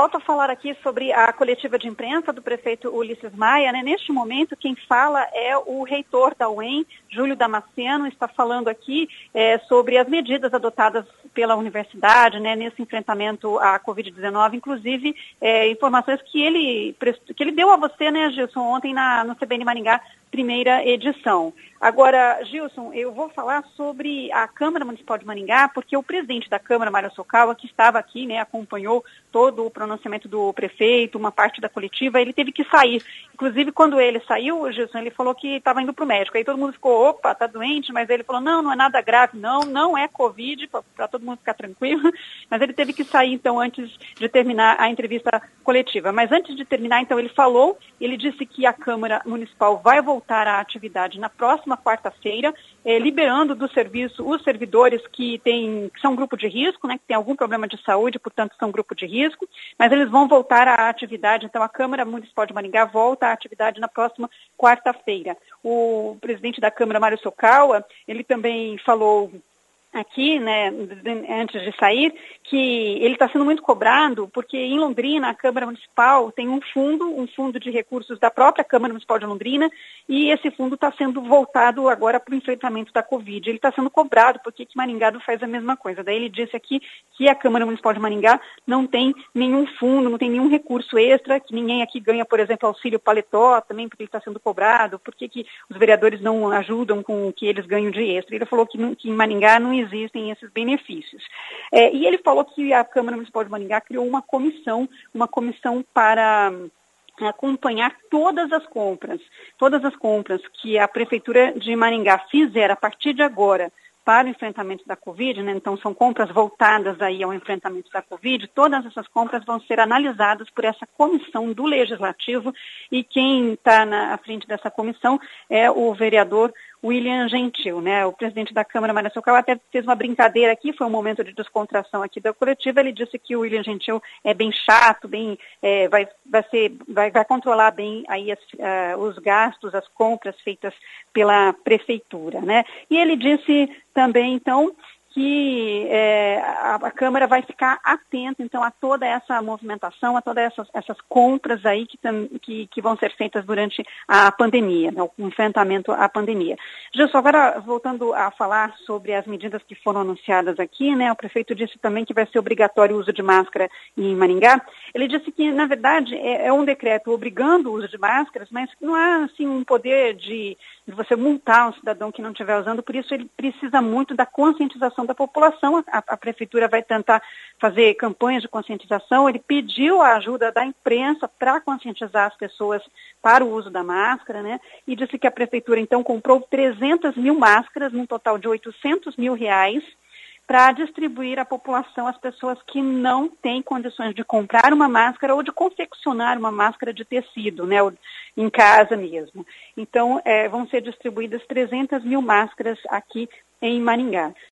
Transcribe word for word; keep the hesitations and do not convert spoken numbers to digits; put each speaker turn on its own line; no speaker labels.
volto a falar aqui sobre a coletiva de imprensa do prefeito Ulisses Maia, né? Neste momento, quem fala é o reitor da U E M, Júlio Damasceno, está falando aqui é, sobre as medidas adotadas pela universidade, né, nesse enfrentamento à covid dezenove, inclusive é, informações que ele, que ele deu a você, né, Gilson, ontem na, no C B N Maringá, primeira edição. Agora, Gilson, eu vou falar sobre a Câmara Municipal de Maringá, porque o presidente da Câmara, Mário Sokawa, que estava aqui, né, acompanhou todo o pronunciamento do prefeito, uma parte da coletiva, ele teve que sair. Inclusive, quando ele saiu, Gilson, ele falou que estava indo para o médico. Aí todo mundo ficou, opa, tá doente, mas ele falou, não, não é nada grave, não, não é Covid, para todo mundo ficar tranquilo. Mas ele teve que sair, então, antes de terminar a entrevista coletiva. Mas antes de terminar, então, ele falou, ele disse que a Câmara Municipal vai voltar à atividade na próxima quarta-feira, eh, liberando do serviço os servidores que, têm, que são grupo de risco, né, que tem algum problema de saúde, portanto, são grupo de risco, mas eles vão voltar à atividade. Então, a Câmara Municipal de Maringá volta à atividade na próxima quarta-feira. O presidente da Câmara, Mário Sokawa, ele também falou aqui, né, antes de sair, que ele está sendo muito cobrado, porque em Londrina a Câmara Municipal tem um fundo, um fundo de recursos da própria Câmara Municipal de Londrina, e esse fundo está sendo voltado agora para o enfrentamento da Covid. Ele está sendo cobrado, porque que Maringá não faz a mesma coisa. Daí ele disse aqui que a Câmara Municipal de Maringá não tem nenhum fundo, não tem nenhum recurso extra, que ninguém aqui ganha, por exemplo, auxílio paletó, também porque ele está sendo cobrado, porque que os vereadores não ajudam com o que eles ganham de extra. Ele falou que, que em Maringá não existem esses benefícios. É, e ele falou que a Câmara Municipal de Maringá criou uma comissão, uma comissão para acompanhar todas as compras, todas as compras que a Prefeitura de Maringá fizer a partir de agora para o enfrentamento da Covid, né? Então são compras voltadas aí ao enfrentamento da Covid, todas essas compras vão ser analisadas por essa comissão do Legislativo, e quem está à frente dessa comissão é o vereador William Gentil, né? O presidente da Câmara, Mário Sokawa, até fez uma brincadeira aqui, foi um momento de descontração aqui da coletiva. Ele disse que o William Gentil é bem chato, bem, é, vai, vai, ser, vai, vai controlar bem aí as, uh, os gastos, as compras feitas pela prefeitura, né? E ele disse também, então, que é, a, a Câmara vai ficar atenta, então, a toda essa movimentação, a todas essas, essas compras aí que, tam, que, que vão ser feitas durante a pandemia, né, o enfrentamento à pandemia. Gilson, agora voltando a falar sobre as medidas que foram anunciadas aqui, né, o prefeito disse também que vai ser obrigatório o uso de máscara em Maringá. Ele disse que, na verdade, é, é um decreto obrigando o uso de máscaras, mas não há, assim, um poder de, de você multar um cidadão que não estiver usando, por isso ele precisa muito da conscientização da população. A, a prefeitura vai tentar fazer campanhas de conscientização. Ele pediu a ajuda da imprensa para conscientizar as pessoas para o uso da máscara, né? E disse que a prefeitura, então, comprou trezentas mil máscaras, num total de oitocentos mil reais, para distribuir à população, as pessoas que não têm condições de comprar uma máscara ou de confeccionar uma máscara de tecido, né, em casa mesmo. Então, é, vão ser distribuídas trezentas mil máscaras aqui em Maringá.